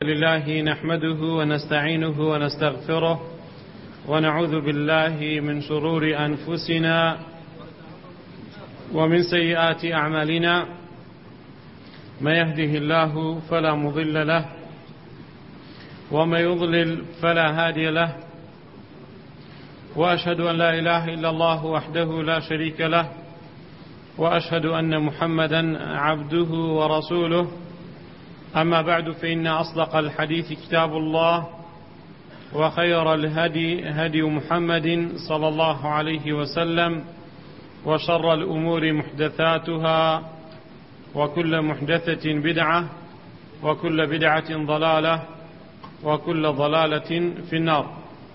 لله نحمده ونستعينه ونستغفره ونعوذ بالله من شرور أنفسنا ومن سيئات أعمالنا. ما يهده الله فلا مضل له وما يضلل فلا هادي له، وأشهد أن لا إله إلا الله وحده لا شريك له، وأشهد أن محمدا عبده ورسوله. أما بعد، فإن أصدق الحديث كتاب الله، وخير الهدي هدي محمد صلى الله عليه وسلم، وشر الأمور محدثاتها، وكل محدثة بدعة، وكل بدعة ضلالة، وكل ضلالة في النار.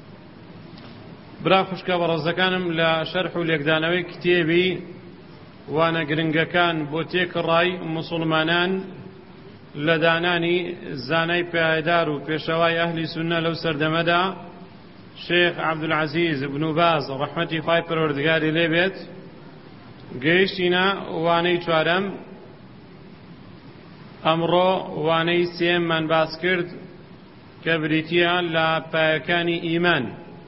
برا خوشکە بەڕێزەکانم لە شەرح و لێکدانەوەی کتێبی وانە گرنگەکان بۆ تێکڕای موسڵمانان لە دانانی زانای پایدار و پێشەوای ئەهلی سونە لەو سەردەمەدا، شێخ عەبدولعەزیز بن باز ڕەحمەتی خوای پەروەردگاری لێبێت، گەیشتینە وانەی چوارەم. ئەمڕۆ وانەی سێممان باس کرد کە بریتیە لە پایەکانی ئیمان،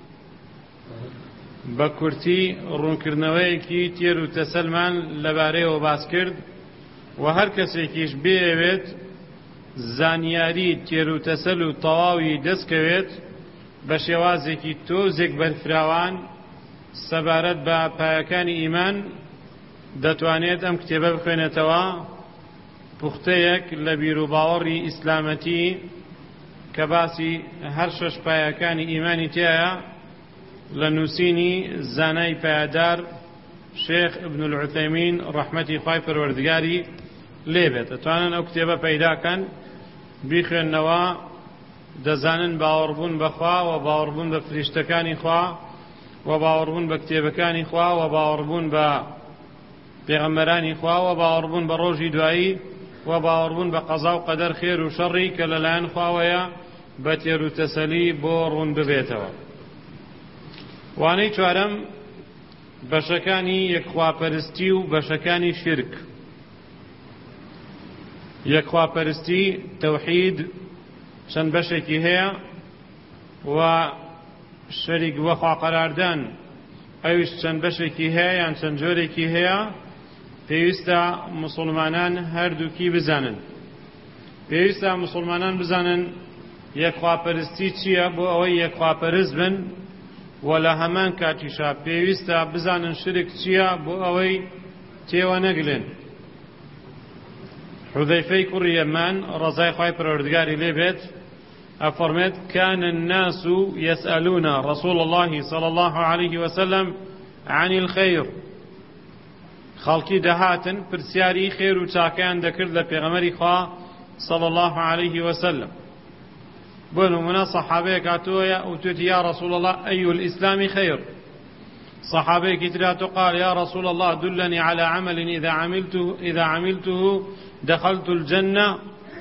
بە کورتی ڕوونکردنەوەیەکی تێر و تەسەلمان لەبارەیەوە باس کرد، و هەر کەسێکیش بێوێت زانیاری تێر و تەسەل و تەواوی دەستکەوێت بە شێوازێکی تۆزێک بەرفراوان سەبارەت بە پایەکانی ئیمان، دەتوانێت ئەم کتێبە بخوێنێتەوە. پوختەیەک لە بیر و باوەڕی ئیسلامەتی کە باسی هەر شەش پایەکانی ئیمانی تایە لە نووسینی زانای پایدار شێخ ابن العثەیمین ڕەحمەتی خوای پەروەردگاری لێبێت. دەتوانن ئەو کتێبە پەیداکەن، بیخوێننەوە، دەزانن باوەڕبوون بەخوا و باوەڕبوون بە فریشتەکانی خوا و باوەڕبوون بە کتێبەکانی خوا و باوەڕبوون بە پێغەمبەرانی خوا و باوەڕبوون بە ڕۆژی دوایی و باوەڕبوون بە قەزا و قەدەر خێر و شەڕی کە لەلایەن خواوەیە بە تێر و تەسەلی بۆ ڕوون ببێتەوە. وانەی چوارەم بەشەکانی یەکخواپەرستی و بەشەکانی شرک. یەکخواپەرستی تەوحید چەند بەشێکی هەیە، و شەریک بە خوا قەراردان ئەویش چەند بەشێکی هەیە یان چەند جۆرێکی هەیە. پێویستە موسڵمانان هەردووکی بزانن. پێویستە موسڵمانان بزانن یەکخواپەرستی چییە بۆ ئەوەی یەکخواپەرست بن، و لە هەمان کاتیشا پێویستە بزانن شرک چییە بۆ ئەوەی تێوە نەگلێن. حوذەیفەی کوڕی یەمان ڕەزای خوای پەروەردگاری لێبێت ئەفەرمێت: كان الناس يسألون رسول الله صلى الله عليه وسلم عن الخير. خەڵکی دەهاتن پرسیاری خێر و چاکەیان دەکرد لە پێغەمبەری خوا صلى الله عليه وسلم. بۆ نمونە سەحابەیەک هاتووە وتوێتی: یا رسول الله أي الإسلام خير؟ صحابەیەکی تراتو قال: يا رسول الله دلني على عمل إذا عملته دخلت الجنة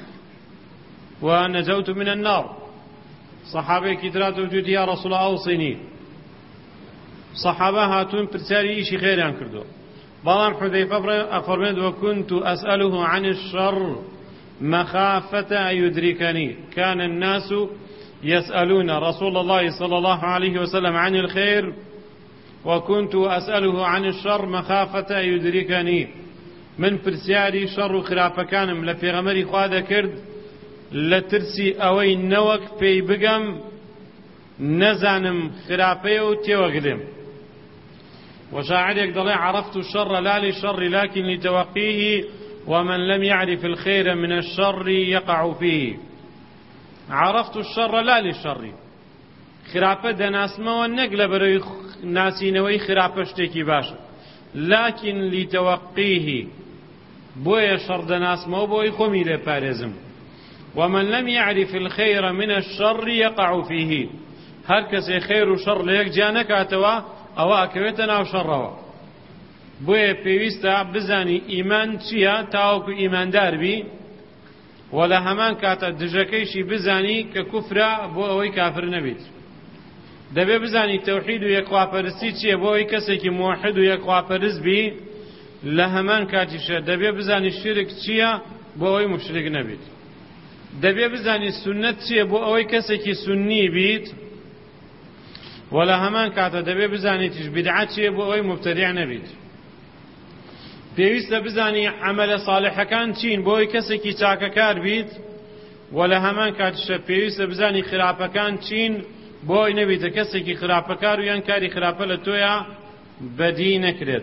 ونجوت من النار. صحابەیەکی تراتو وتوێتی: يا رسول الله أوصني. صحابە هاتوون پرسیاری ئیشی خێریان کردو، بەڵام حوذەیفە ئەفەرمێت: وكنت أسأله عن الشر مخافة أن يدركني. كان الناس يسألون رسول الله صلى الله عليه وسلم عن الخير، وكنت أسأله عن الشر مخافة أن يدركني. من پرسیاری شەڕ و خراپەکانم لە پێغەمبەری خوا دەکرد لە ترسی ئەوەی نەوەک پێی بگەم نەزانم خراپەیە و تێوەگرێم. وشاعرێک دەڵێ: عرفت الشر لا للشر لكن لتوقيه، ومن لم يعرف الخير من الشر يقع فيه. عرفت الشر لا للشر. خراپە دەناسمەوە نەک لە بەرەوەی ناسینەوەی خراپە شتێکی باشە، لكن لتوقيه. بۆیە شەڕ دەناسمەوە بۆی خۆمی لێ پارێزم. ومن لم يعرف الخير من الشر يقع فيه. هەر کەسێ خێر و شەڕ لە یەک جا نەکاتەوە ئەوە ئەکەوێتە ناو شەڕەوە. بۆیە پێویستە بزانی ئیمان چییە تاوەکو ئیماندار بی، و لە هەمان کاتە دژەکەیشی بزانی کە کوفرە بۆ ئەوەی کافر نەبیت. دەبێ بزانی تەوحید و یەکخواپەرستی چییە بۆ ئەوەی کەسێکی موحید و یەکخواپەرست بی، لە هەمان کاتیشە دەبێ بزانی شرک چییە بۆ ئەوەی مشرک نەبیت. دەبێ بزانی سنەت چییە بۆ ئەوەی کەسێکی سنی بیت، وەلا هەمان کاتە دەبێ بزانیتیش بیدعەت چییە بۆ ئەوەی مبتەدیع نەبیت. پێویستە بزانی عەمەلە ساڵحەکان چین بۆ ئەوەی کەسێکی چاکەکار بیت، وەلا هەمان کاتیشە پێویستە بزانی خراپەکان چین بۆ ئەوەی نەبیتە کەسێکی خراپەکار و یان کاری خراپە لە تۆیە بەدی نەکرێت.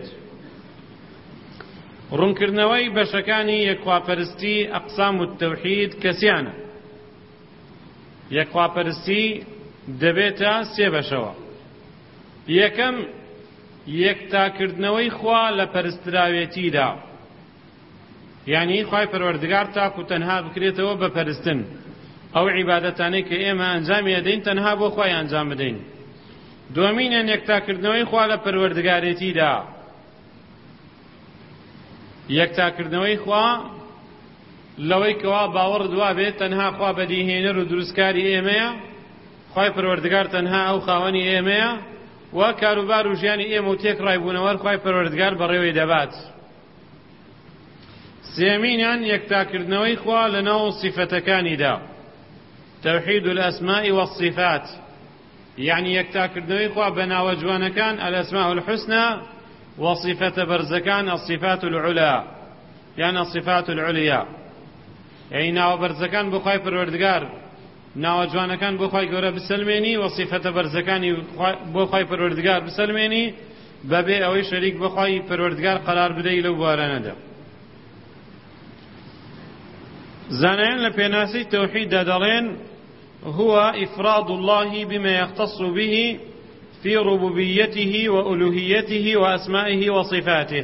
ڕوونکردنەوەی بەشەکانی یەکخواپەرستی ئەقسام التەوحید کەسیانە. یەکخواپەرستی دەبێتە سێ بەشەوە. یەکەم یەکتاکردنەوەی خوا لە پەرستراوێتیدا، یعنی خوای پەروەردگار تاک و تەنها بکرێتەوە بە پەرستن، ئەو عیبادەتانەی کە ئێمە ئەنجامی ئەدەین تەنها بۆ خوای ئەنجام بدەین. دووەمینیان یەکتاکردنەوەی خوا لە پەروەردگارێتیدا، یەکتاکردنەوەی خوا لەوەی کەوا باوەڕ دوا بێت تەنها خوا بەدیهێنەر و دروستکاری ئێمەیە، خوای پەروەردگار تەنها ئەو خاوەنی ئێمەیە، و کاروبار و ژیانی ئێمە و تێک ڕایبوونەوە خوای پەروەردگار بەڕێوەی دەبات. سێمینیان یەکتاکردنەوەی خوا لەناو سیفەتەکانیدا، تەوحید الئەسماء والصفات، یعنی یەکتاکردنەوەی خوا بە ناوە جوانەکان الئەسماء الحوسنى وصفة برزكان الصفات العلى، يعني الصفات العليا، يعني ناو برزكان بخواي پروردگار ناو جوانكان بخواي گورا بسلميني وصفة برزكان بخواي پروردگار بسلميني ببي اوي شريك بخواي پروردگار قرار بدي لو باراندا. زانين لبيناسي توحيد دادالين هو إفراد الله بما يختص به في ربوبيته وألوهيته وأسمائه وصفاته.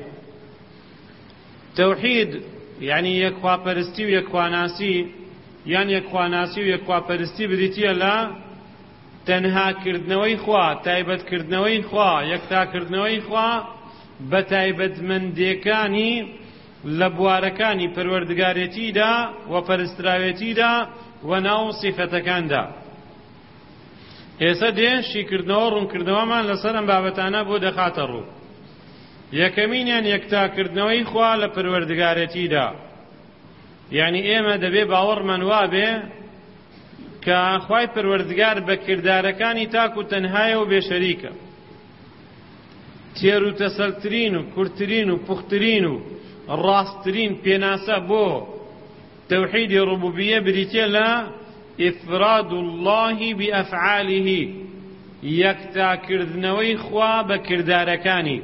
توحيد يعني يكوا پرستی و يكوا ناسی، يعني يكوا ناسی و يكوا پرستی بریتیه لا تنها کردنەوەی خوا، تایبەت کردنەوەی خوا، یەکتا کردنەوەی خوا بە تایبەت مندێکانی لە بوارەکانی پەروەردگارێتیدا و پەرستراوێتیدا و ناو صفەتەکاندا. ئێستا شیکردنەوە ڕوونکردنەوەمان لەسەر ئەم بابەتانە بۆ دەخاتە ڕوو. یەکەمینیان یەکتاکردنەوەی خوا لە پەروەردگارەتیدا، یعنی ئێمە دەبێ باوەڕمان وابێ کە خوای پەروەردگار بە کردارەکانی تاک و تەنهایە و بێشەریکە، تێر و تەسەلترین و کورتترین و پوخترین و ڕاستترین پێناسە بۆ تەوحیدی ڕوبوبیە بریتیە لە إفراد الله بأفعاله، یەکتاکردنەوەی خوا بە کردارەکانی.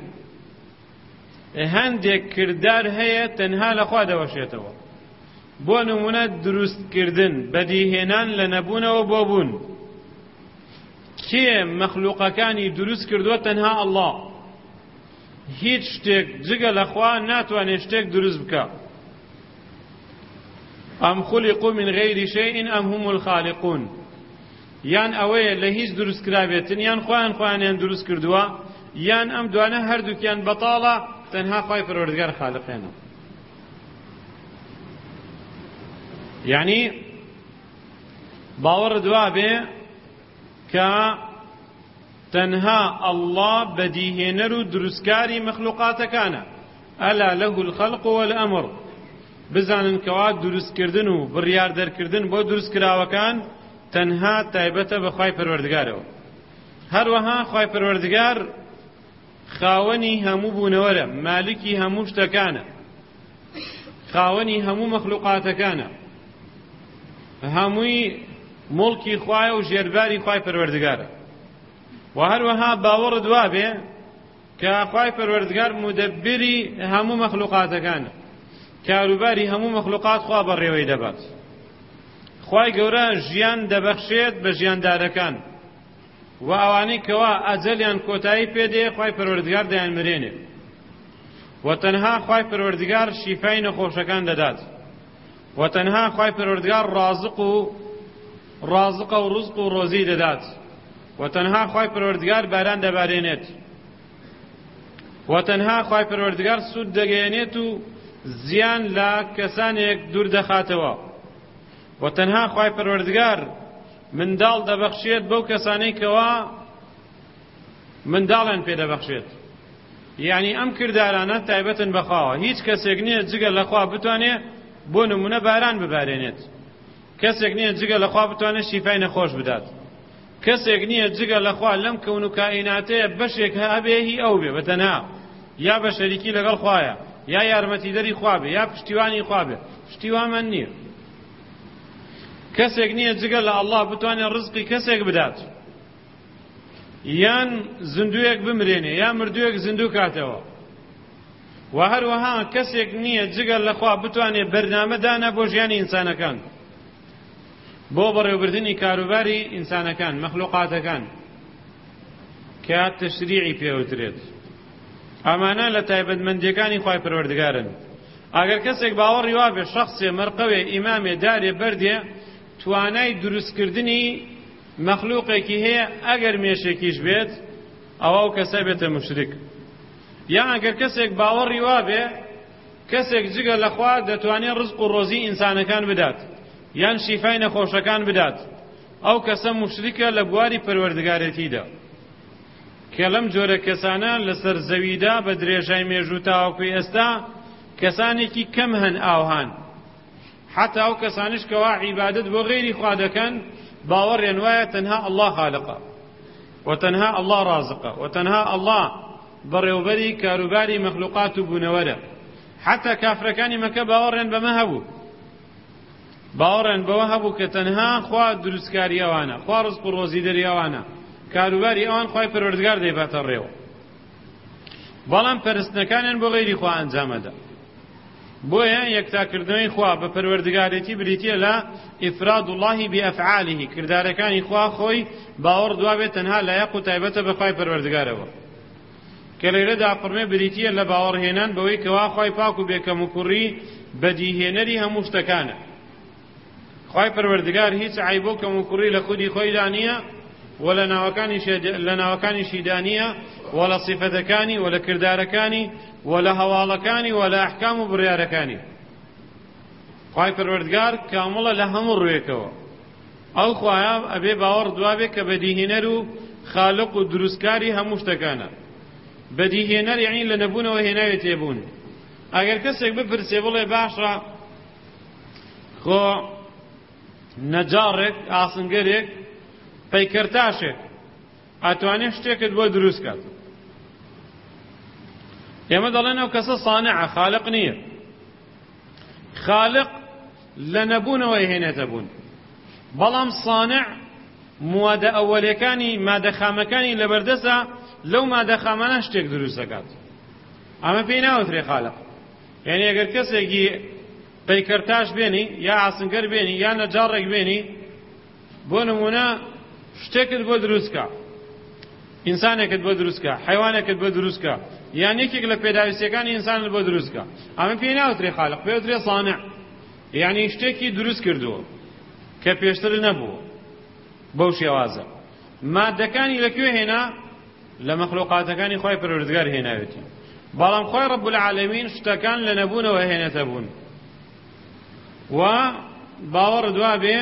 هەندێک کردار هەیە تەنها لە خوا دەوەشێتەوە، بۆ نمونە دروستکردن، بەدیهێنان لە نەبوونەوە بۆ بوون. کێ مەخلوقەکانی دروست کردووە؟ تەنها ئەڵڵا. هیچ شتێک جگە لە خوا ناتوانێت شتێک دروست بکە. أم خلقوا من غير شيء أم هم الخالقون، یان ئەوەیە لە هیچ دروست کرابێتن، یان خوایان دروست کردووە، یان ئەم دوانە هەردووکیان بەتاڵە، تەنها خوای پەروەردگار خالقێنە. یعنی باوەڕ دوا بێ کە تەنها ئەڵڵا بەدیهێنەر و دروستکاری مەخلوقاتەکانە. ئەلا لەه الخەلق والئەمر، بزانن کەوا دروستکردن و بڕیار دەرکردن بۆ دروستکراوەکان تەنها تایبەتە بە خوای پەروەردگارەوە. هەروەها خوای پەروەردگار خاوەنی هەموو بوونەوەرە، مالکی هەموو شتەکانە، خاوەنی هەموو مەخلوقاتەکانە، هەمووی مڵکی خوایە و ژێرباری خوای پەروەردگارە. و هەروەها باوەڕ دوا بێ کە خوای پەروەردگار مودەبیری هەموو مەخلوقاتەکانە، کاروباری هەموو مەخلوقات خوا بەڕێوەی دەبات. خوای گەورە ژیان دەبەخشێت بە ژیاندارەکان، و ئەوانەی کەوا ئەجەلیان کۆتایی پێدێ خوای پەروەردگار دەیان مرێنێ، و تەنها خوای پەروەردگار شیفای نەخۆشەکان دەدات، و تەنها خوای پەروەردگار ڕازقە و ڕزق و ڕۆزی دەدات، و تەنها خوای پەروەردگار باران دەبارێنێت، و تەنها خوای پەروەردگار سوود دەگەیەنێت و زیان لە کەسانێک دوور دەخاتەوە، و تەنها خوای پەروەردگار منداڵ دەبەخشێت بەو کەسانەی کەوا منداڵیان پێ دەبەخشێت. یعنی ئەم کردارانە تایبەتن بەخواوە، هیچ کەسێک نییە جگە لەخوا بتوانێت بۆ نمونە باران ببارێنێت. کەسێک نییە جگە لەخوا بتوانێت شیفای نەخۆش بدات، کەسێک نییە جگە لەخوا لەم کەون و کائیناتەیە بەشێک هەبێ هی ئەو بێ بەتەنها، یا بە شەریکی لەگەڵ خوایە، یا یارمەتیدەری خوا بێ، یا پشتیوانی خوا بێ. پشتیوانمان نییە. کەسێک نییە جگە لە ئەڵڵا بتوانێت ڕزقی کەسێک بدات، یان زندوویەک بمرێنێ، یا مردوویەک زندوو کاتەوە. و هەروەها کەسێک نییە جگە لەخوا بتوانێت بەرنامە دانا بۆ ژیانی ئینسانەکان، بۆ بەڕێوەبردنی کاروباری ئینسانەکان، مەخلوقاتەکان، کە تەشریعی پێوترێت. ئەمانە لە تایبەتمەندیەکانی خوای پەروەردگارن. ئەگەر کەسێک باوەڕی وا بێ شەخصێ مەرقەوێ ئیمامێ دارێ بەردێ توانای دروستکردنی مەخلوقێکی هەیە ئەگەر مێشێکیش بێت ئەوە ئەو کەسە بێتە مشرک. یان ئەگەر کەسێک باوەڕی وا بێ کەسێک جگە لەخوا دەتوانێت ڕزق و ڕۆزی ئینسانەکان بدات یان شیفای نەخۆشەکان بدات، ئەو کەسە مشریکە لە بواری پەروەردگارەتیدا. کە لەم جۆرە کەسانە لەسەر زەویدا بە درێژای مێژوو تاوەکوی ئێستا کەسانێکی کەم هەن ئاوهان، حتا ئەو کەسانش کەوا عیبادەت بۆ غەیری خوا دەکەن باوەڕیان وایە تەنها ئەڵڵا خالقە و تەنها ئەڵڵا رازقە و تەنها ئەڵڵا بەڕێوەبەری کاروباری مەخلوقات و بوونەوەرە. حتا کافرەکانی مەکە باوەڕیان بەمە هەبوو، باوەڕیان بەوە هەبوو کە تەنها خوا دروستکاری ئەوانە، خوا ڕزق و ڕۆزیدەری ئەوانە، کاروباری ئەوان خوای پەروەردگار دەیباتە ڕێوە. بەڵام پەرستنەکانیان بۆ غەیری خوا ئەنجامەدا. بۆیە یەکتاکردنەوەی خوا بە پەروەردگارەتی بریتیە لە ئیفراد اللهی بئەفعالیه، کردارەکانی خوا خۆی باوەڕ دوابێت تەنها لایەق و تایبەتە بە خوای پەروەردگارەوە. کە لەیرەدا فەرمێ بریتیە لە باوەڕهێنان بەوەی کەوا خوای پاک و بێکەم و کوڕی بەدیهێنەری هەموو شتەکانە. خوای پەروەردگار هیچ عیب و کەم و کوڕی لە خودی خۆیدا نییە و لە ناوەکانیشیدا نییە و لە سیفەتەکانی و لە کردارەکانی و لە هەواڵەکانی و لە ئەحکام و بڕیارەکانی. خوای پەروەردگار کامڵە لە هەموو ڕوویەکەوە. ئەو خوایە ئەبێ باوەڕ دوابێ کە بەدیهێنەر و خالق و دروستکاری هەموو شتەکانە. بەدیهێنەر یعنی لە نەبوونەوە هێناوێ تێبوون. ئەگەر کەسێک بپرسێ بڵێ باشە خۆ نەجاڕێک ئاسنگەرێک پەیکەرتاشێک ئەتوانێت شتێکت بۆ دروست کات، ئێمە دەڵێن ئەو کەسە سانعە، خالق نییە. خالق لە نەبوونەوەی هێنێتە بوون، بەڵام سانع موادە ئەوەلەکانی مادەخامەکانی لەبەردەستە لەو مادەخامانە شتێک دروست دەکات. ئەمە پێی ناوترێ خالق. یعنی ئەگەر کەسێکی پەیکەرتاش بێنی یا ئاسنگەر بێنی یا نەجاڕێک بێنی بۆ نمونە شتێکت بۆ دروستکە، ئینسانێکت بۆ دروستکە، حیوانێکت بۆ دروستکە، یان یەکێک لە پێداویستیەکانی ئینسانت بۆ دروستکە، ئەمە پێی ناوترێ خالق، پێوترێ سانع. یعنی شتێکی دروست کردووە کە پێشتر نەبووە. بەو شێوازە مادەکانی لەکوێ هێنا؟ لە مەخلوقاتەکانی خوای پەروەردگار هێناوێتی. بەڵام خوای ڕەب العالەمین شتەکان لە نەبوونەوە هێنێتە بوون. و باوەڕ دوابێ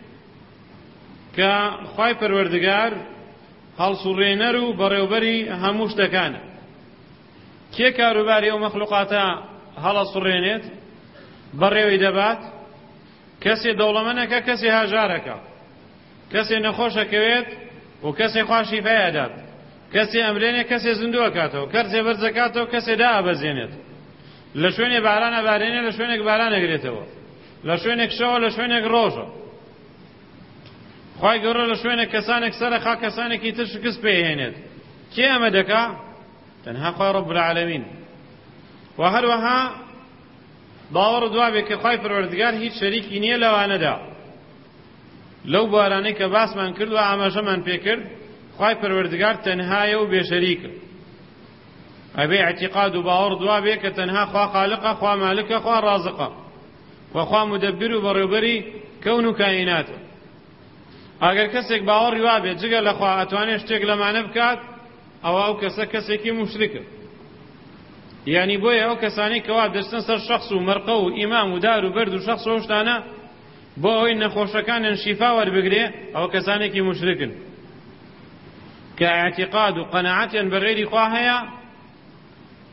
کە خوای پەروەردگار هەڵسوڕێنەر و بەڕێوەبەری هەموو شتەکانە. کێ کاروباری ئەو مەخلوقاتە هەڵەسوڕێنێت بەڕێوەی دەبات؟ کەسێ دەوڵەمەندەکە، کەسێ هاژارەکە، کەسێ نەخۆشەکەوێت و کەسێ خوا شیفای ئەدات، کەسێ ئەمرێنێ، کەسێ زیندووە کاتەوە، کەسێ بەرزەکاتەوە، کەسێ دائەبەزێنێت، لە شوێنێ باران ئەبارێنێ، لە شوێنێک باران ئەگرێتەوە، لە شوێنێک شەوە، لە شوێنێک ڕۆژە. خوای گەورە لە شوێنێک کەسانێک سەرەخا کەسانێکی تر شکست پێهێنێت. کێ ئەمە دەکا؟ تەنها خوای ڕەب العالەمین. و هەروەها باوەڕ دوابێت کە خوای پەروەردگار هیچ شەریکی نییە لەوانەدا. لەو بارانەی کە باسمان کرد و ئاماژەمان پێکرد، خوای پەروەردگار تەنهایە و بێشەریکە. ئەبێ اعتیقاد و باوەڕ دوابێت کە تەنها خوا خالقە، خوا مالکە، خوا رازقە و خوا مدەبر و بەڕێوەبەری کەون و کائیناتە. ئەگەر کەسێک باوەڕی وابێت جگە لە خوا ئەتوانێت شتێک لەمانە بکات، ئەوە ئەو کەسە کەسێکی مشرکە. یعنی بۆیە ئەو کەسانی کەوا دەچنە سەر شەخص و مەرقە و ئیمام و دار و بەرد و شەخص و شتانە بۆ ئەوەی نەخۆشەکانیان شیفا وەربگرێ، ئەوە کەسانێکی مشرکن کە اعتیقاد و قەناعەتیان بە غەیری خوا هەیە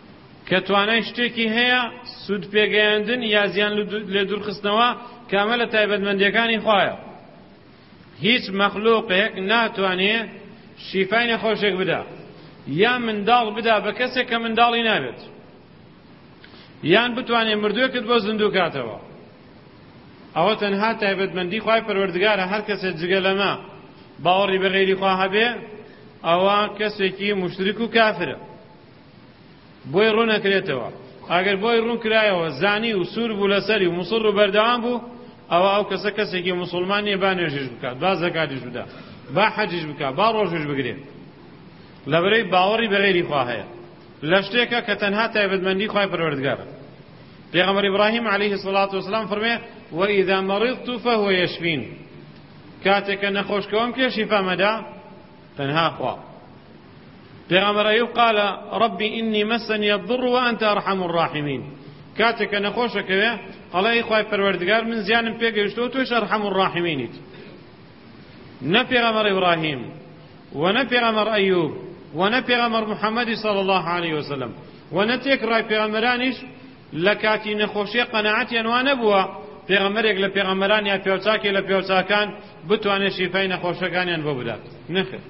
کە توانای شتێکی هەیە سوود پێگەیاندن یا زیان لێ دوورخستنەوە کامە لە تایبەتمەندیەکانی خوایە. هیچ مەخلووقێک ناتوانێت شیفای نەخۆشێک بدا، یا منداڵ بدا بە کەسێک کە منداڵی نابێت، یان بتوانێت مردوویەکت بۆ زیندوو کاتەوە. ئەوە تەنها تایبەتمەندی خوای پەروەردگارە. هەر کەسێک جگە لەمە باوەڕی بە غەیری خوا هەبێ ئەوە کەسێکی موشتریک و کافرە، بۆی ڕوو نەکرێتەوە. ئەگەر بۆی ڕوو کرایەوە زانی و سوور بوو لەسەری و موسڵ و بەردەوام بوو، ئەوە ئەو کەسە کەسێکی موسڵمانیە با نوێژیش بکات، با زەکاتیش بدا، با حەجیش بکات، با ڕۆژیش بگرێت، لەبەرەوەی باوەڕی بە غەیری خوا هەیە لە شتێکە کە تەنها تایبەتمەندی خوای پەروەردگارە. پێغەمبەر ئیبراهیم عەلەیهی سڵات وسلام فەرمێ وەئیذا مەریضت فەهوە یەشفین، کاتێک کە نەخۆشکەوەم کێ شیفا مەدا؟ تەنها خوا. پێغەمبەر ئەیوب قال ربی ئینی مەسەنی الضر وأنت أرحم الراحمین، کاتێک کە نەخۆشەکەوێ ئەڵێ خوای پەروەردگار من زیانم پێگەیشتەوە تۆش ئەرحەم الراحمینیت. نە پێغەمبەر ئیبراهیم و نە پێغەمبەر ئەیوب و نە پێغەمبەر محەممەدی صلی الله علیه وسلم و نە تێکڕای پێغەمبەرانیش لە کاتی نەخۆشیە قەناعەتیان وا نەبووە پێغەمبەرێک لە پێغەمبەران یا پێوچاکێک لە پێوچاکان بتوانێت شیفای نەخۆشەکانیان بۆ بدات. نەخێر.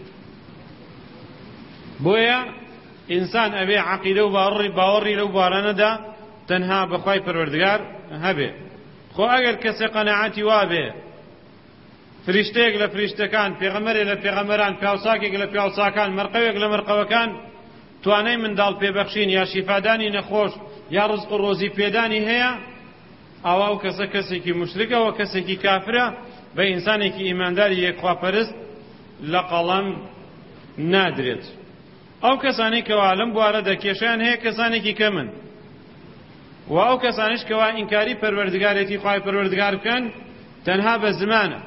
بۆیە ئینسان ئەبێ عەقیدە و باوەڕی لەو بارانەدا تەنها بەخوای پەروەردگار هەبێ. خۆ ئەگەر کەسێک قەناعەتی وابێ فریشتەیەک لە فریشتەکان، پێغەمبەرێک لە پێغەمبەران، پیاوچاکێک لە پیاوچاکان، مەرقەوێک لە مەرقەوەکان توانای منداڵ پێبەخشین یا شیفادانی نەخۆش یا ڕزق و ڕۆزی پێدانی هەیە، ئەوە ئەو کەسە کەسێکی موشرکەوە، کەسێکی کافرە، بە ئینسانێکی ئیمانداری یەکخواپەرست لە قەڵەم نادرێت. ئەو کەسانی کەوا لەم بوارەدا کێشیان هەیە کەسانێکی کەمن، و ئەو کەسانیش کەوا ئینکاری پەروەردگارێتی خوای پەروەردگار بکەن تەنها بە زمانە.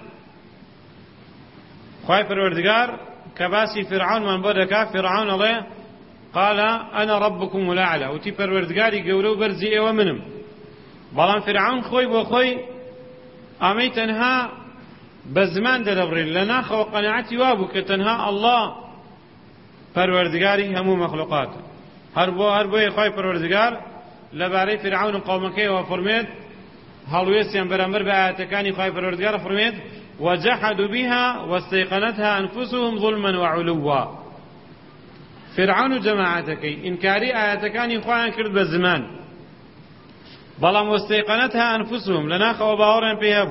خوای پەروەردگار کە باسی فرعونمان بۆ دەکات، فرعون ئەڵێ قال أنا ربكم الأعلى، وتی پەروەردگاری گەورە و بەرزی ئێوە منم. بەڵام فرعون خۆی بۆ خۆی ئەمەی تەنها بە زمان دەدەبڕێت، لە ناخەوە قەناعەتی وابوو کە تەنها ئەڵڵا پەروەردگاری هەموو مەخلوقاتە. هەر بۆیە خوای پەروەردگار لەبارەی فرعون و قەومەکەیەوە فەرمێت، هەڵوێستیان بەرامبەر بە ئاەتەکانی خوای پەروەردگار فەرمێت وجحدوا بها واستيقنتها أنفسهم ظلما وعلوا. فرعون جماعتكي إنكاري آياتكاني خواهن كرد بالزمان، بەڵام واستيقنتها أنفسهم لنا خوا فيها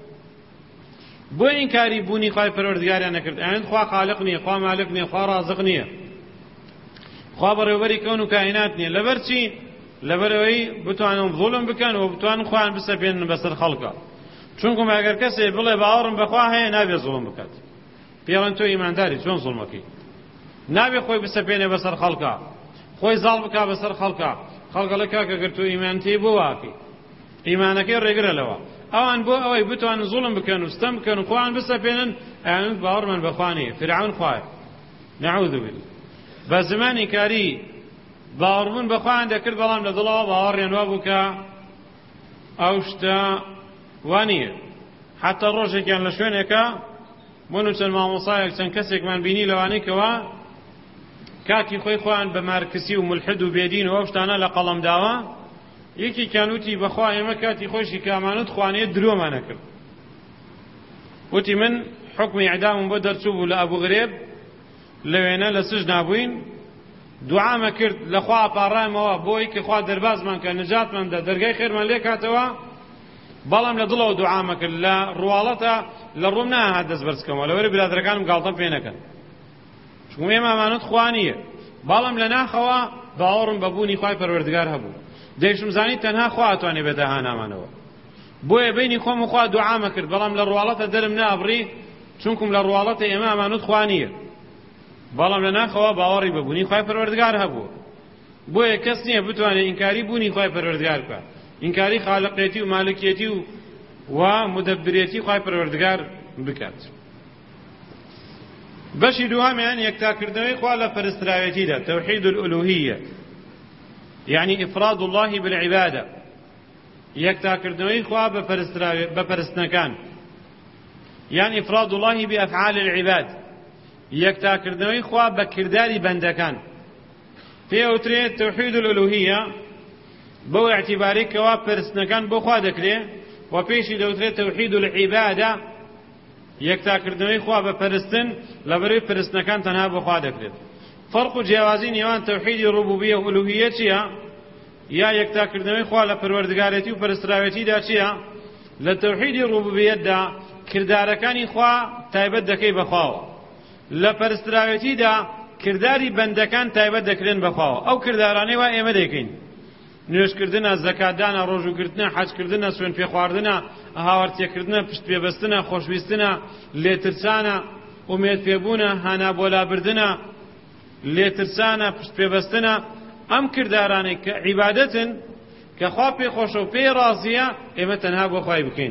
بو إنكاري بوني خواهي پەروەردگاریان نەکرد. ئەوێن خوا خالق نییە، خوا مالک نییە، خوا رازق نییە، خوا بەڕێوەبەری کەون و کائینات نییە. لەبەر چی؟ لەبەرەوەی بتوانن ظلم بکەن و بتوانن خوان بسەپێنن بەسەر خەڵکە. چونکم ئەگەر کەسێ بڵێ باوەڕم بەخوا هەیە نابێ زوڵم بکات، پێڵێن تۆ ئیمانداری چۆن زوڵمەکەی؟ نابێ خۆی بسەپێنێ بەسەر خەڵکە، خۆی زاڵ بکا بەسەر خەڵکە. خەڵکە لە کاکەگەر تۆ ئیمانتی بۆ واکەی، ئیمانەکەی ڕێگرە لەوە. ئەوان بۆ ئەوەی بتوانن زوڵم بکەن و ستەم بکەن و خوان بسەپێنن، ئەوان باوەڕمان بەخوا نییە. فرعون خوایە، نەعوذ بالله. بە زمانی کاری باوەڕبوون بەخوایان دەکرد، بەڵام لە دڵەوە باوەڕیان وا بوو کە ئەو شتە وانیە. حتا ڕۆژێکیان لە شوێنێکە بۆ چەند مامۆسایەک چەند کەسێکمان بینی لەوانەی کەوا کاتی خۆی خۆیان بە مارکسی و ملحد و بێدین و ئەو شتانە لە قەڵەم داوە، یەکی کانوتی بەخوا ئێمە کاتی خۆشی کامانوت خوانێت درۆمانە کرد. وتی من حکمی ئیعدامم بۆ دەرچوو بوو لە ئەبوو غرێب، لەوێنە لە سژ نابووین، دوعامە کرد لەخوا ئاپاڕایمەوە بۆی کە خوا دەربازمان کە نەجاتمان دە، دەرگای خێرمان لێ کاتەوە. بەڵام لە دڵەوە دوعامە کرد لە ڕواڵەتە لە ڕووم نەهات دەست بەرزکەمەوە، لەوەرە برادەرەکانم گاڵتەم پێ نەکەن، چونکە ئێمە ئەمانەت خوا نییە. بەڵام لە ناخەوە باوەڕم بە بوونی خوای پەروەردگار هەبوو، دەیشم زانی تەنها خوا ئەتوانێ بێتە هانامانەوە. بۆیە بینی خۆم و خوا دوعامە کرد، بەڵام لە ڕواڵەتە دەرم نابڕی، چونکم لە ڕواڵەتە ئێمە ئەمانەت خوا نییە. بەڵام لە ناخەوە باوەڕی بە بوونی خوای پەروەردگار هەبوو. بۆیە کەس نییە بتوانێت ئینکاری بوونی خوای پەروەردگار بکات، ئینکاری خالقیەتی و مالکیەتی و مدبرێتی خوای پەروەردگار بکات. بەشی دووەمیان یەکتاکردنەوەی خوا لە پەرستراوێتیدا، تەوحید الئولوهیە، یعنی ئفراد الله بالعبادة، یەکتاکردنەوەی خوا بە پەرستنەکان، یان ئفراد الله بأفعال العباد، یەکتاکردنەوەی خوا بە کرداری بەندەکان. پێوترێت تەوحید الألوهیە بەو اعتیبارێکەوە پەرستنەکان بۆ خوا دەکرێت و پێشی دەوترێت تەوحید العیبادە یەکتاکردنەوەی خوا بە پەرستن لەبەرەوەی پەرستنەکان تەنها بۆ خوا دەکرێت. فەرق و جیاوازی نێوان تەوحیدی ڕوبوبیە و ئولوهیە چییە؟ یا یەکتاکردنەوەی خوا لە پەروەردگارەتی و پەرستراوێتیدا چییە؟ لە تەوحیدی ڕوبوبیەتدا کردارەکانی خوا تایبەت دەکەی بەخواوە، لە پەرستراوێتیدا کرداری بەندەکان تایبەت دەکرێن بەخواوە. ئەو کردارانەی وا ئێمە دەکەین، نوێژکردنە، زەکاتدانە، ڕۆژوگرتنە، حەجکردنە، سوێن پێخواردنە، هاوارتێکردنە، پشت پێبەستنە، خۆشویستنە، لێترسانە، ئومێد پێبوونە، هانابۆلابردنە، لێترسانە، پشت پێبەستنە. ئەم کردارانەی کە عیبادەتن کە خوا پێخۆشە و پێی ڕازیە ئێمە تەنها بۆ خوای بکەین.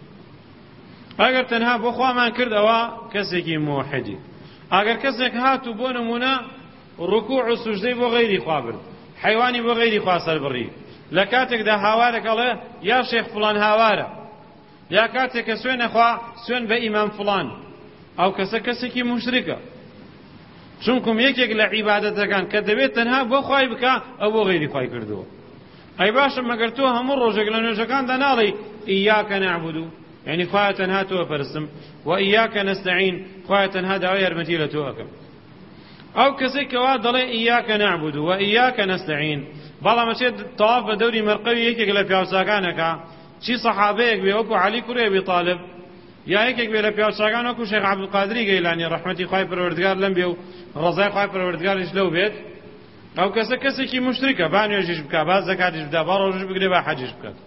ئەگەر تەنها بۆ خوامان کردەوە کەسێکی موحدی. ئەگەر کەسێک هاتوو بۆ نمونە ڕکوع و سوژدەی بۆ غەیری خوا برد، حیوانی بۆ غەیری خوا سەربڕی، لە کاتێکدا هاوارێک ئەڵێ یا شێخ فڵان هاوارە، یا کاتێک کە سوێنە خوا سوێن بە ئیمام فڵان، ئەو کەسە کەسێکی موشرکە. چونکم یەکێک لە عیبادەتەکان کە دەبێت تەنها بۆ خوای بکە ئەو بۆ غەیری خوای کردووە. ئەی باشە مەگەر تۆ هەموو ڕۆژێک لە نوێژەکاندا ناڵێی ئیاکە نەعبودو، یعنی خوایە تەنها تۆ پەرستم، و ئیاکە نەستەعین، خوایە تەنها داوای یارمەتی لە تۆ ئەکەم. ئەو کەسێک کەوا دەڵێ ئیاکە نەعبودو و ئیاکە نەستەعین، بەڵام ئەچێت تەواف بە دەوری مەرقەوی یەکێک لە پیاوچاکانەکە، چی سەحابەیەک بێ وەکو عەلی کوڕی ئەبی طالب، یا یەکێک بێ لە پیاوچاکان وەکو شێخ عەبدولقادری گەیلانی ڕەحمەتی خوای پەروەردگار لەم بێ و ڕەزای خوای پەروەردگاریش لەو بێت، ئەو کەسە کەسێکی مشترکە، با نوێژیش بکات، با زەکاتیش بدات، با ڕۆژش بگرێ، با حەجیش بکات.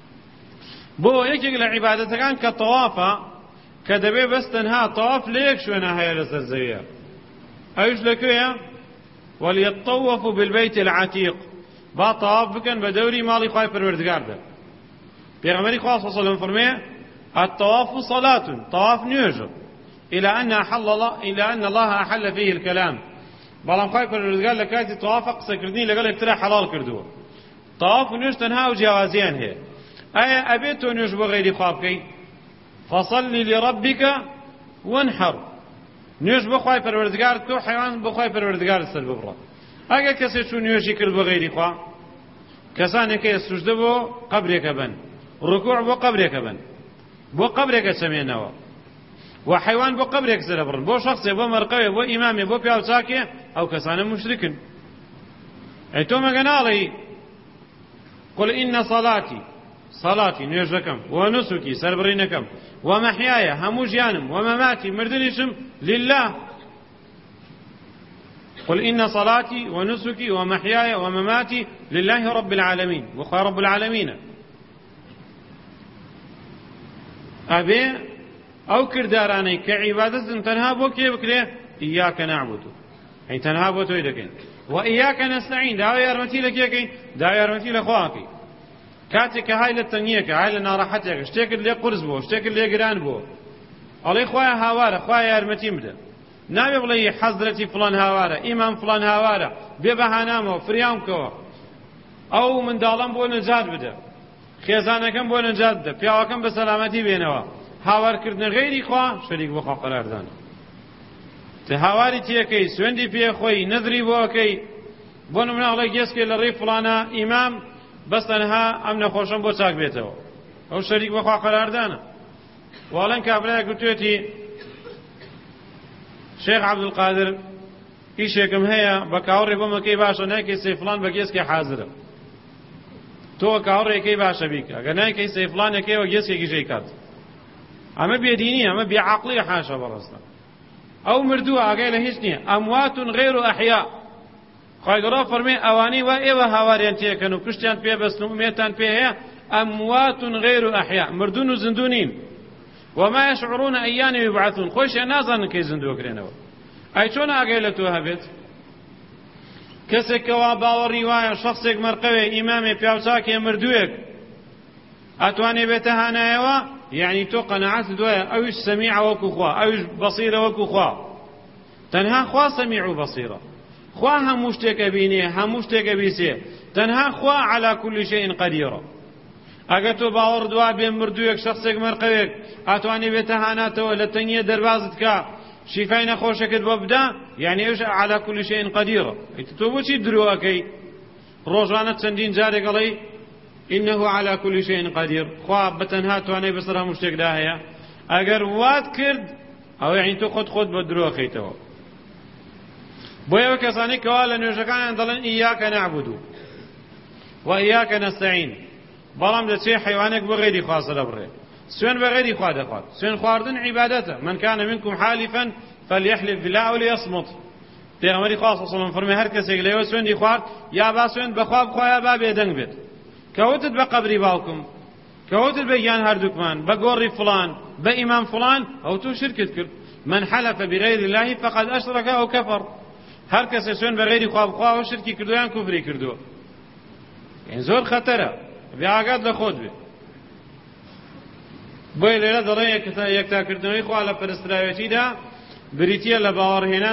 بۆ یەکێک لە عیبادەتەکان کە تەوافە، کە دەبێ بەس تەنها تەواف لە یەک شوێنە هەیە لەسەر زەویە، ئەویش لەکوێیە؟ وەلیەطەوەفوا بالبەیت العەتیق، با تەواف بکەن بە دەوری ماڵی خوای پەروەردگاردا. پێغەمبەری خوا صلی الله علیه و سلم فەرمێ الطواف صلاة، طواف نوێژە، إلى أن الله أحل فيه الكلام، بەڵام خوای پەروەردگار لە کاتی تەوافە قسەکردنی لەگەڵ یەکترا حەڵال کردووە. تەواف و نوێژ تەنها و جیاوازیان هەیە. ئایا ئەبێت تۆ نوێژ بۆ غەیری خوا بکەی؟ فەصەلی لرەبیک وانحەر، نوێژ بۆ خوای پەروەردگار بکە و حیوان بۆ خوای پەروەردگار سەر ببڕە. ئەگەر کەسێک چوو نوێژی کرد بۆ غەیری خوا، کەسانێک هەیە سوژدە بۆ قەبرێکە بن، ڕکوع بۆ قەبرێکە بن، بۆ قەبرێکە چەمێنەوە، و حیوان بۆ قەبرێک سەر بڕن، بۆ شەخصێ، بۆ مەرقەوێ، بۆ ئیمامێ، بۆ پیاوچاکێ، ئەو کەسانە مشرکن. ئەی تۆ مەگە ناڵێی قل ئین صەلاتی، صلاتی نوێژەکەم، و نوسکی سەربڕینەکەم، و مەحیایە هەموو ژیانم، و مەماتی مردنیشم لله، قل إن صلاتي ونسكي ومحياي ومماتي لله رب العالمين، وخوای رب العالمين. أبي أو كرداراني كعبادة تنها بو كي بكري إياك نعبد، أي تنها بو تويدكين، وإياك نستعين، داوي يرمتي لك يكين، داوي يرمتي لخواكي، كاتك هاي للتنيك، هاي لنارحتك، اشتاك اللي قرز بو، اشتاك اللي قران بو، الله خوايا هاوارة، خوايا يرمتي مدى، نابێ بڵێ حەزرەتی فڵان هاوارە، ئیمام فڵان هاوارە، بێ بەهانامەوە فریام بکەوە، ئەو منداڵەم بۆ نەجات بدە، خێزانەکەم بۆ نەجات بدە، پیاوەکەم بە سەلامەتی بێنەوە. هاوارکردنە غەیری خوا شەریک بۆ خوا قەراردانە. تە هاواری تێکەی، سوێندی پێخۆی، نەذری بۆ ئەکەی، بۆ نمونە ئەڵێ گێسکێ لە ڕێی فڵانە ئیمام بەس تەنها ئەم نەخۆشەم بۆ چاک بێتەوە، ئەو شەریک بۆ خوا قەراردانە. واڵەن کابرایە گوتوێتی شێخ عەبدولقادر ئیشێکم هەیە بە کاوڕێ بۆ مەکەی باشە، نایکەی سەیفڵان بە گێسکێ حازرە، تۆ کاوڕێکەی باشە بیکە، ئەگەر نایکەی سەیفڵانێکەوە گێسکێکی ژەی کات. ئەمە بێدینی، ئەمە بێعەقڵیە، حاشا بەڕەستە. ئەو مردووە ئاگای لە هیچ نییە. ئەموات غەیر ئەحیا، خوای گەڕا فەرمێ ئەوانەی وا ئێوە هاواریان تێکەن و پشتیان پێبەستن و ئومێدتان پێ هەیە، ئەموات غەیر ئەحیا، مردوون و زیندوو نین. وما يشعرون أيان يبعثون، خوش نازن كي زندو كرينوا. أي چون آگه لتو هبت کسێک کەوا باوەڕی وایە شخصێک مەرقەوێ ئیمامێ پیاوچاکێ مردوویەک ئەتوانێ بێتە هانایەوە، یعنی تۆ قەنەعەت دوایە ئەویش سەمیعە وەکو خوا، ئەویش بەسیرە وەکو خوا. تەنها خوا سەمیع و بەسیرە، خوا هەموو شتێکە بینێ، هەموو شتێکە بیسێ، تەنها خوا عەلا کولی شەیئین قەدیرە. ئەگەر تۆ باوەڕ دوا بێ مردوویەک شخصێک مەرقەوێک ئەتوانێ بێتە هاناتەوە، لە تەنگیە دەربازت کە شیفای نەخۆشەکەت بۆ بدا یعنی ئەوش عەلا کولی شەیئین قەدیرە تۆ بۆچی درۆەکەی ڕۆژانە چەندین جارێک گەڵێی إنه على كل شيء قدير خوا بتنها تواني بسر هەموو شتێکدا هەیە ئەگەر وات کرد ئەو یعنی تۆ خۆت بە درۆەکەیتەوە بۆ ئەوە کەسانی کەوا لە نوێژەکانیان دەڵێن ئیاکە نەعبود و ئیاکە نەستەعین بەڵام دەچێت حیوانێک بۆ غەیری خوا سەرەبڕێ سوێن بە غەیری خوا دەخوات سوێن خواردن عیبادەتە من كان منكم حالفا فليحلف بالله أو ليصمت پێغەمبەری خوا صلی الله علیه و سلم فەرمووی هەر کەسێک لەوێ سوێندی خوارد یا با سوێند بەخوا بخوا یا با بێدەنگ بێت کەوتت بە قەبری باوکم کەوتت بە گیان هەردووکمان بە گۆڕی فڵان بە ئیمام فڵان ئەو تۆ شرکت کرد من حلف بغير الله فقد أشرك أو كفر هەر کەسێ سوێن بە غەیری خوا بخوا ئەو شرکی کردو یان کوفری کردووە یعنی زۆر خەتەرە بێئاگات لە خۆت بێ بۆی لێرە دەڵێن یەکتاکردنەوەی خوا لە پەرستراوێتیدا بریتیە لە باوەڕهێنان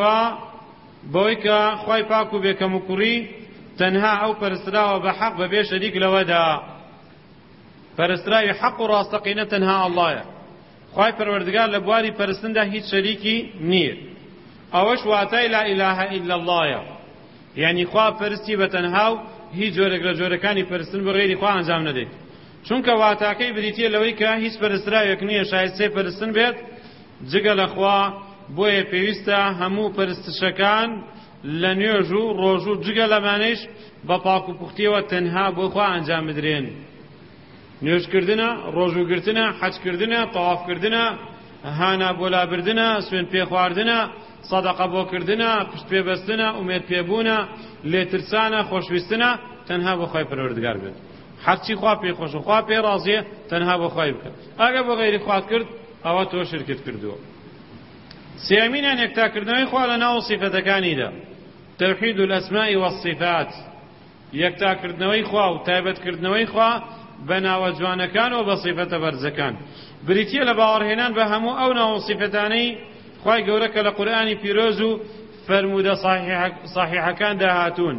بەوەی کە خوای پاک و بێکەم و کوڕی تەنها ئەو پەرستراوە بە حەق بەبێ شەریک لەوەدا پەرستراوی حەق و ڕاستەقینە تەنها ئەڵڵایە خوای پەروەردگار لە بواری پەرستندا هیچ شەریکی نییە ئەوەش واتای لا ئیلاهە ئیلا اللهە یعنی خوا پەرستی بە تەنها و هیچ جۆرێک لە جۆرەکانی پەرستن بە غەیری خوا ئەنجام نەدەیت چونکە واتاکەی بریتیە لەوەی کە هیچ پەرستراوێک نییە شایستەی پەرستن بێت جگە لە خوا بۆیە پێویستە هەموو پەرستشەکان لە نوێژ و ڕۆژ و جگە لەمانەیش بە پاک و پوختیەوە تەنها بۆ خوا ئەنجام بدرێن نوێژکردنە ڕۆژوگرتنە حەجکردنە تەوافکردنە هانا بۆلابردنە سوێن پێخواردنە سەدەقە بۆکردنە پشت پێبەستنە ئومێد پێبوونە لێترسانە خۆشویستنە تەنها بۆ خوای پەروەردگار بێت هەرچی خوا پێی خۆشە خوا پێی ڕازیە تەنها بۆ خوای بکە ئەگەر بۆ غەیری خوا کرد ئەوە تۆ شرکت کردووە سێمینیان یەکتاکردنەوەی خوا لە ناو سیفەتەکانیدا تەوحید الئەسماء والصفات یەکتاکردنەوەی خوا و تایبەتکردنەوەی خوا بە ناوە جوانەکان و بە سیفەتە بەرزەکان بریتیە لە باوەڕهێنان بە هەموو ئەو ناو سیفەتانەی خوای گەورە کە لە قورئانی پیرۆز و فەرموودە صحیحەکاندا هاتوون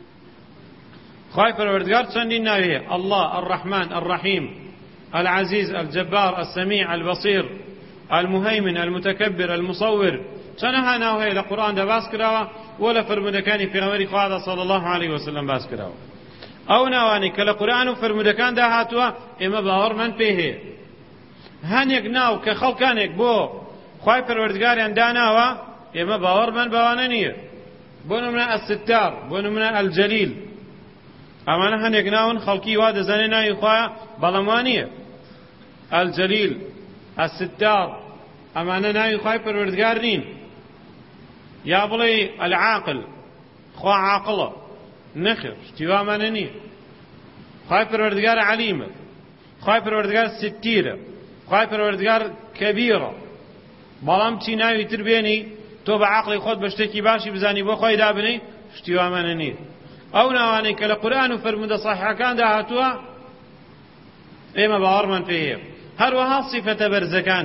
خوای پەروەردگار چەندین ناوی هەیە الله الرحمن الرحیم العزيز الجبار السميع البصير المهيمن المتكبر المصور چەنەها ناو هەیە لە قورئاندا باس کراوە و لە فەرموودەکانی پێغەمبەری خوا صلی الله عليه وسلم باس کراوە ئەو ناوانی کە لە قورئان و فەرموودەکاندا هاتووە ئێمە باوەڕمان پێ هەیە هەنێک ناو کە خەڵکانێک بۆ خوای پەروەردگاریان داناوە ئێمە باوەڕمان بەوانە نییە بۆ نمونە الستار بۆ نمونە الجەلیل ئەمانە هەنێک ناون خەڵکی وا دەزانێ ناوی خوایە بەڵام وا نییە الجەلیل الستار ئەمانە ناوی خوای پەروەردگار نین یا بڵێ العاقل خوا عاقڵە نەخێر شتی وامانە نییە خوای پەروەردگار عەلیمە خوای پەروەردگار ستیرە خوای پەروەردگار کەبیرە بەڵام چی ناوی تر بێنی تۆ بە عاقڵی خۆت بە شتێکی باشی بزانی بۆ خۆی دابنی شتی وامانە نییە ئەو ناوانەی کە لە قورئان و فەرموودە صحیحەکاندا هاتووە ئێمە باوەڕمان پێ هەیە هەروەها سیفەتە بەرزەکان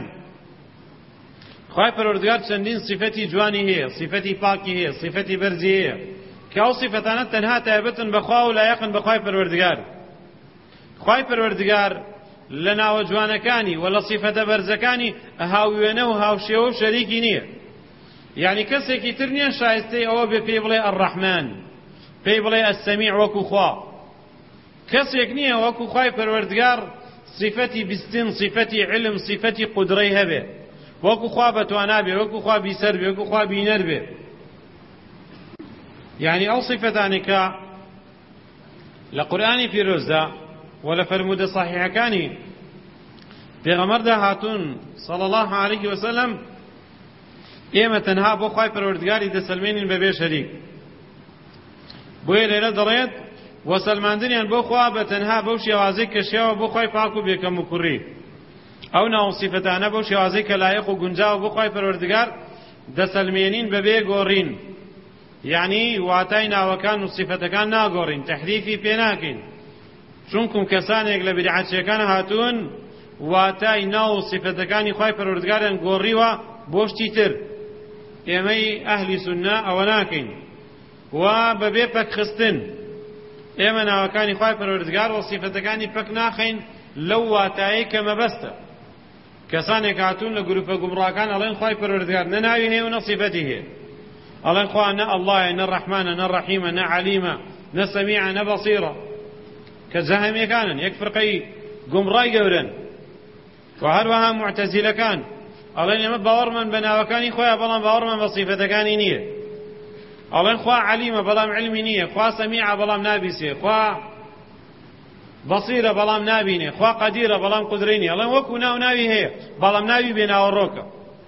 خوای پەروەردگار چەندین سیفەتی جوانی هەیە سیفەتی پاکی هەیە سیفەتی بەرزی هەیە کە ئەو سیفەتانە تەنها تایبەتن بەخوا و لایەقن بە خوای پەروەردگار خوای پەروەردگار لە ناوە جوانەکانی و لە سیفەتە بەرزەکانی هاوێنە و هاوشێوە و شەریکی نییە یعنی کەسێکی تر نییە شایستەی ئەوە بێ پێی بڵێ الرەحمان پێی بڵێ السەمیع وەکو خوا کەسێک نییە وەکو خوای پەروەردگار صفەتی بیستن صفەتی علم صفەتی قودرەی هەبێ وەکو خوا بەتوانا بێ وەکو خوا بیسەر بێ وەکو خوا بینەر بێ یعنی ئەو صفەتانی کە لە قورئانی پیرۆزدا و لە فەرموودە صحیحەکانی پێغەمبەردا هاتوون صلی الله عليه وسلم ئێمە تەنها بۆ خوای پەروەردگاری دەسەلمێنین بەبێ شەریک بۆیە لێرە دەڵێت وەسەلماندنیان بۆ خوا بە تەنها بەو شێوازەی کە شێوە بۆ خوای پاک و بێکەم و کوڕی ئەو ناو سیفەتانە بەو شێوازەی کە لایەق و گونجاوە بۆ خوای پەروەردگار دەسەلمێنین بەبێ گۆڕین یعنی واتای ناوەکان و سیفەتەکان ناگۆڕین تەحریفی پێ ناکەین چونکم کەسانێک لە بیدعەتچیەکان هاتوون واتای ناو و سیفەتەکانی خوای پەروەردگاریان گۆڕیوە بۆ شتی تر ئێمەی ئەهلی سوننە ئەوە ناکەین و بەبێ پەکخستن ئێمە ناوەکانی خوای پەروەردگار و سیفەتەکانی پەک ناخەین لەو واتایەی کە مەبەستە کەسانێک هاتوون لە گروپە گومڕاکان ئەڵێن خوای پەروەردگار نە ناوی هەیە و نە سیفەتی هەیە، ئەڵێن خوا نە ئەڵڵایە نە ڕەحمانە نە ڕەحیمە نە عەلیمە نە سەمیعە نە بەسیرە، کە جەهەمیەکانن یەک فرقەی گومڕای گەورن. و هەروەها موعتەزیلەکان ئەڵێن ئێمە باوەڕمان بە ناوەکانی خۆیان بەڵام باوەڕمان بە سیفەتەکانی نییە، ئەڵێن خوا عەلیمە بەڵام علمی نییە، خوا سەمیعە بەڵام نابیسێ، خوا بەسیرە بەڵام نابینێ، خوا قەدیرە بەڵام قودرەی نییە، ئەڵێن وەکو ناو ناوی هەیە بەڵام ناوی بێناوەڕۆکە.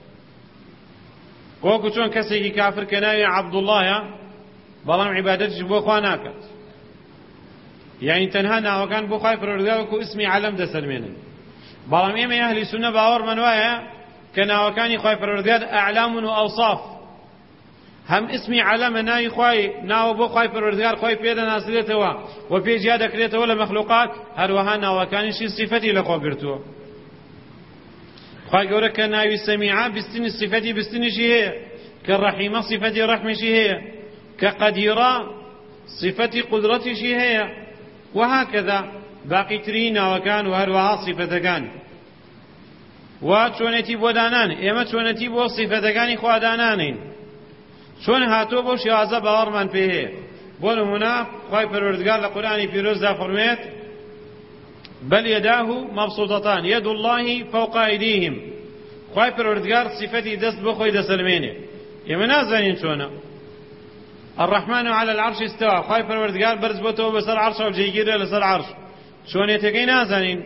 وەکو چۆن کەسێکی کافر کە ناوی عەبدوڵڵایە بەڵام عیبادەتیش بۆ خوا ناکات، یعنی تەنها ناوەکان بۆ خوای پەروەردگار وەکو ئیسمی عەلەم دەسەلمێنن. بەڵام ئێمە ئەهلی سونە باوەڕمان وایە کە ناوەکانی خوای پەروەردگار ئەعلام و ئەوصاف، هەم ئیسمی عەلەمە ناوی خوای ناوە بۆ خوای پەروەردگار خوای پێدەناسرێتەوە و پێجیا دەکرێتەوە لە مەخلوقات، هەروەها ناوەکانیشی سیفەتی لەخۆ گرتووە. خوای گەورە کە ناوی سەمیعە بیستنی سیفەتی بیستنیشی هەیە، کە ڕەحیمە سیفەتی ڕەحمیشی هەیە، کە قەدیرە سیفەتی قودرەتیشی هەیە، وهكذا باقی تری ناوەکان و هەروەها سیفەتەکان. و چۆنێتی بۆ دانان، ئێمە چۆنێتی بۆ سیفەتەکانی خوا دانانین، چۆن هاتووە بۆ شێوازە باوەڕمان پێ هەیە. بۆ نمونە خوای پەروەردگار لە قورئانی پیرۆزدا فەرمووێت بەل یەداهو مەبسووطەتان یەد الله فەوق ئەیدیهم، خوای پەروەردگار سیفەتی دەست بۆ خۆی دەسەلمێنێ، ئێمە نازانین چۆنە. الرحمن على العرش استوى، خوای پەروەردگار بەرز بۆتەوە بەسەر عەرشە و جێگیرە لەسەر عەرش، چۆنێتەکەی نازانین.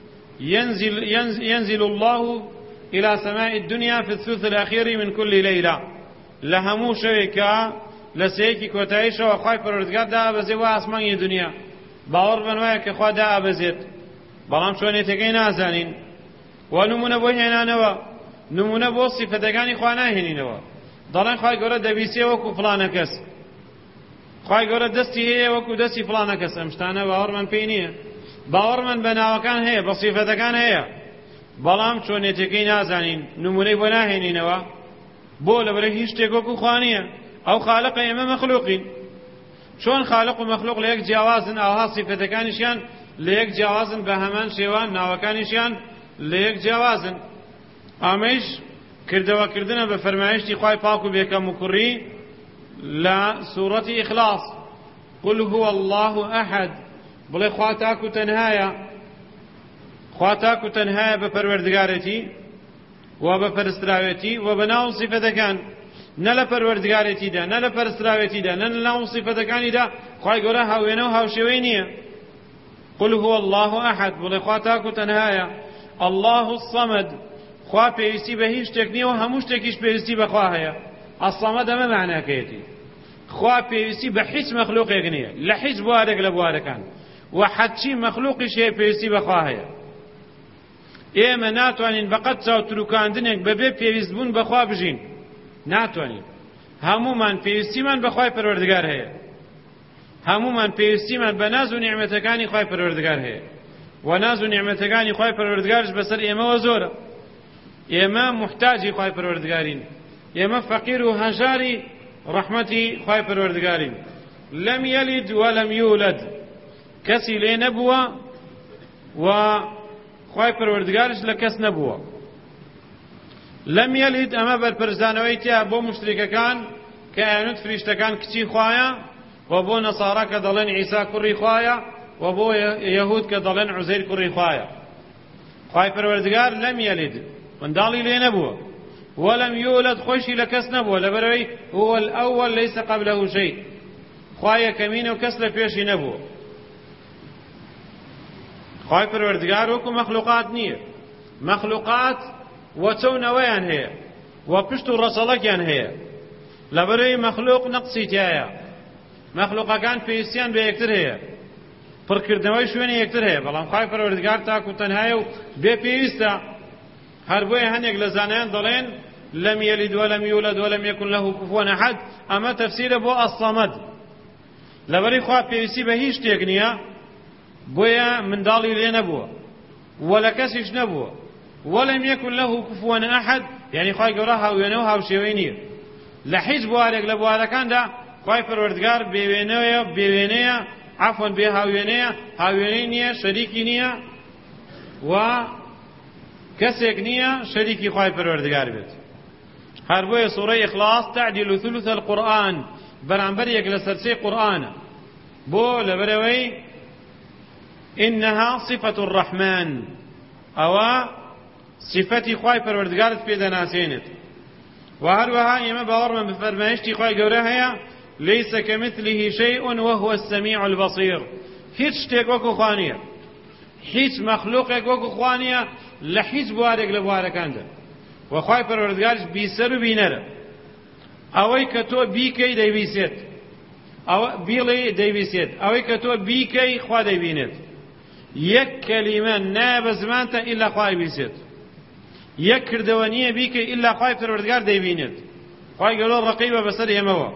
ينزل الله إلى سماء الدنيا في الثلث الأخير من كل ليلة، لهمو شويكا لسيكي كوتايشا وخواي پروردگار دا أبزي واسماني دنيا باور بنوايا كخوا دا أبزيت، بلام شونيتكي نازانين. ونمونا بو هنانوا نمونا بو صفتكاني خوانا هنينوا دلان خواي قورا دبيسي وكو فلانا كس، خواي قورا دستي هي وكو دستي فلانا كس، امشتانا باور من بينيه، باور من بناوكان هي بصفتكان هي بەڵام چۆنێتەکەی نازانین، نمونەی بۆ ناهێنینەوە بۆ لەبەرەی هیچ شتێک وەکو خوا نییە. ئەو خالقە ئێمە مەخلوقین، چۆن خالق و مەخلوق لە یەک جیاوازن، ئاها سیفەتەکانیشیان لە یەک جیاوازن، بە هەمان شێوان ناوەکانیشیان لە یەک جیاوازن. ئەمەش کردەوەکردنە بە فەرمایشتی خوای پاک و بێکەم و کوڕی لە سوورەتی ئیخلاس، قل هو الله ئەحەد، بڵێ خوا تاک و تەنهایە، خوا تاک و تەنهایە بە پەروەردگارەتی و بە پەرستراوێتی و بە ناو سیفەتەکان، نە لە پەروەردگارێتیدا نە لە پەرستراوێتیدا نە لە ناو سیفەتەکانیدا خوای گەورە هاوێنە و هاوشێوەی نییە. قل هو الله ئەحەد، بڵێ خوا تاک و تەنهایە. الله الصەمەد، خوا پێویستی بە هیچ شتێک نییە و هەموو شتێکیش پێویستی بەخوا هەیە. ئەسەمەد ئەمە معناکەیەتی، خوا پێویستی بە هیچ مەخلوقێک نییە لە هیچ بوارێک لە بوارەکان، و حەچی مەخلوقیش هەیە پێویستی بەخوا هەیە. ئێمە ناتوانین بەقەت چاوتروکاندنێک بەبێ پێویستبوون بەخوا بژین، ناتوانین. هەمومان پێویستیمان بەخوای پەروەردگار هەیە، هەمومان پێویستیمان بە ناز و نیعمەتەکانی خوای پەروەردگار هەیە، و ناز و نیعمەتەکانی خوای پەروەردگارش بەسەر ئێمەوە زۆرە. ئێمە محتاجی خوای پەروەردگارین، ئێمە فەقیر و هەژاری ڕەحمەتی خوای پەروەردگارین. لەم یەلید وەلەم یولد، کەسی لێ نەبووە و خوای پەروەردگارش لە کەس نەبووە. لەم یەلید ئەمە بەرپرسانەوەی تیا بۆ مشتریکەکان کە ئەیانوت فریشتەکان کچی خوایە، و بۆ نەسارا کە دەڵێن عیسا کوڕی خوایە، و بۆ یەهود کە دەڵێن عوزەیر کوڕی خوایە. خوای پەروەردگار لەم یەلید منداڵی لێ نەبووە، وەلەم یولد خۆشی لە کەس نەبووە، لەبەرەوەی هو الأول ليس قبله شيء، خوای یەکەمینە و کەس لە پێشی نەبووە. خوای پەروەردگار وەکو مەخلوقات نییە، مەخلوقات وەچەونەوەیان هەیە و پشت و ڕەسەڵەکیان هەیە، لەبەرەوەی مەخلوق نەقسی تایە، مەخلوقەکان پێویستیان بە یەکتر هەیە، پڕکردنەوەی شوێنی یەکتر هەیە، بەڵام خوای پەروەردگار تاک و تەنهایە و بێ پێویستە. هەر بۆیە هەندێک لە زانایان دەڵێن لەم یەلید وەلەم یولد وەلەم یەکن لەه کوفوەن ئەحەد، ئەمە تەفسیرە بۆ ئەسەمەد، لەبەرەی خوا پێویستی بە هیچ شتێک نییە، بۆیە منداڵی لێ نەبووە و لە کەسیش نەبووە. وەلەم یەکن لەه کوفوەن ئەحەد، یعنی خوای گەورە هاوێنە و هاوشێوەی نییە لە هیچ بوارێک لە بوارەکاندا. خوای پەروەردگار بێوێنەیە، عەفوەن بێ هاوێنەیە، هاوێنەی نییە، شەریکی نییە، و کەسێک نییە شەریکی خوای پەروەردگار بێت. هەر بۆیە سوورەی ئیخلاس تعدیل ثلث القورئان بەرامبەر یەک لە سەرچەی قورئانە. بۆ لەبەرەوەی إنها صفة الرحمن ئەوە صفەتی خوای پەروەردگارت پێ دەناسێنێت. و هەروەها ئێمە باوەڕمان بە فەرمایشتی خوای گەورە هەیە ليس كمثله شيء وهو السميع البصير. هیچ شتێک وەکو خوا نییە، هیچ مەخلوقێک وەکو خوا نییە لە هیچ بوارێک لە بوارەکاندا. و خوای پەروەردگاریش بیسەر و بینەرە. ئەوەی کە تۆ بیکەی دەیبیسێت، بیڵێ دەیبیسێت، ئەوەی کە تۆ بیکەی خوا دەیبینێت. یەک کەلیمە نایە بە زمانتە ئیلا خوای بیسێت، یەک کردەوە نییە بیکەی ئیلا خوای پەروەردگار دەیبینێت. خوای گەورە ڕەقیبە بەسەر ئێمەوە.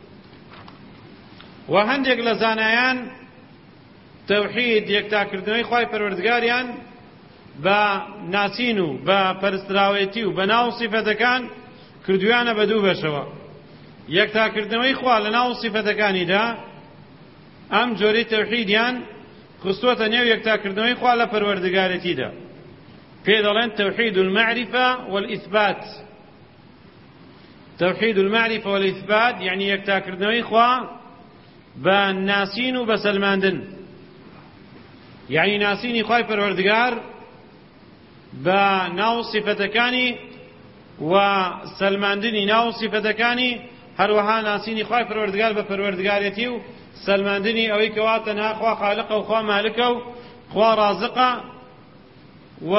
و هەندێک لە زانایان تەوحید یەکتاکردنەوەی خوای پەروەردگاریان بە ناسین و بە پەرستراوێتی و بە ناو سیفەتەکان کردویانە بە دوو بەشەوە. یەکتاکردنەوەی خوا لە ناو سیفەتەکانیدا ئەم جۆرەی تەوحیدیان خستووەتە نێو یەکتاکردنەوەی خوا لە پەروەردگارەتیدا. پێ دەڵێن تەوحید المعرفة والإثبات. تەوحید المعرفة والإثبات یعنی یەکتاکردنەوەی خوا بە ناسین و بە سەلماندن. یعنی ناسینی خوای پەروەردگار بە ناو سیفەتەکانی و سەلماندنی ناو سیفەتەکانی، هەروەها ناسینی خوای پەروەردگار بە پەروەردگارەتی و سەلماندنی ئەوەی کەوا تەنها خوا خالقە و خوا مالکە و خوا رازقە. و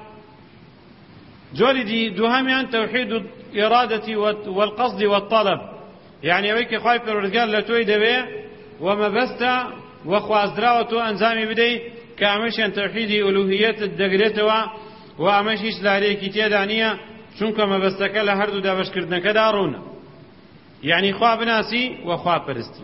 جۆری دووهەمیان تەوحید الإرادة والقصد والطلب، یعنی ئەوەی کە خوای پەروەردگار لە تۆی دەوێ و مەبەستە و خوازراوە تۆ ئەنجامی بدەیت کە ئەمەشیان تەوحیدی ئولوهیەتت دەگرێتەوە و ئەمەش هیچ لارەیەکی تێدا نییە چونکە مەبەستەکە لە هەردوو دابەشکردنەکەدا ڕوونە. یعنی خوا بناسی و خوا پەرستی.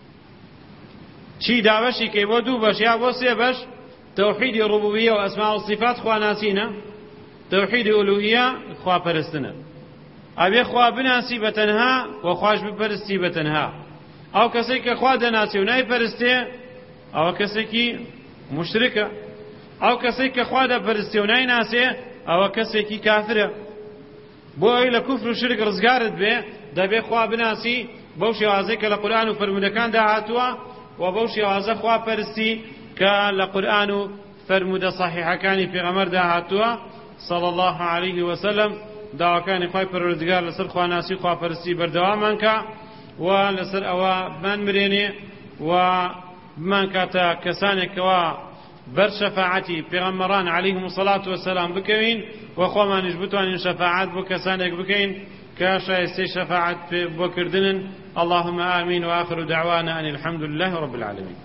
چی داوەشی کەی بۆ دوو بەش یا بۆ سێ بەش، تەوحیدی ڕوبوبیە و ئەسما و صفات خوا ناسینە، تەوحیدی ئولوهیە خوا پەرستنە. ئەبێ خوا بناسی بەتەنها و خوش بپەرستی بەتەنها. ئەو کەسێک کە خوا دەناسی و نایپەرستێ ئەوە کەسێکی مشرکە. ئەو کەسێک کە خوا دەپەرستێ و نایناسێ ئەوە کەسێکی کافرە. بۆ ئەوی لە کوفر و شرک ڕزگارت بێ دەبێ خوا بناسی بەو شێوازەی کە لە قورئان و فەرمودەکاندا هاتووە و بەو شێوازە خوا پەرستی کە لە قورئان و فەرمودە صحیحەکانی پێغەمبەردا هاتووە صلی الله عليه وسلم. داواکانی خوای پەروەردگار لەسەر خواناسی خواپەرستی بەردەوامان کە و لەسەر ئەوە بمان مرێنێ و بمان کاتە کەسانێکەوە بەر شەفاعەتی پێغەمبەران عەلەیهیم الصەلاة وەسەلام بکەوین و خۆمانیش بتوانین شەفاعەت بۆ کەسانێک بکەین کە شایستەی شەفاعەت بۆ کردنن. اللهم آمین و آخر دعوانا أن الحمد لله رب العالمين.